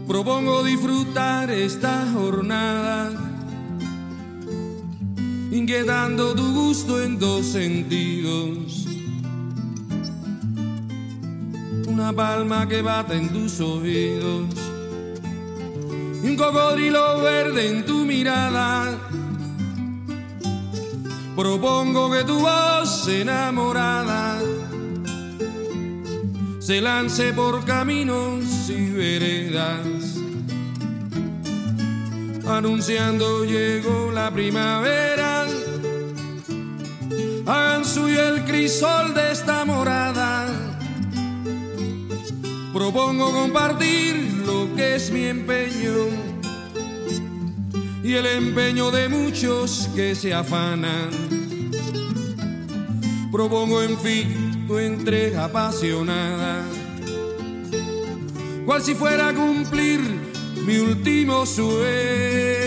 Propongo disfrutar esta jornada, inquietando tu gusto en dos sentidos. Una palma que bata en tus oídos y un cocodrilo verde en tu mirada. Propongo que tu voz enamorada se lance por caminos y veredas, anunciando llegó la primavera. Hagan suyo el crisol de esta morada. Propongo compartir lo que es mi empeño y el empeño de muchos que se afanan. Propongo en fin tu entrega apasionada, cual si fuera a cumplir mi último sueño.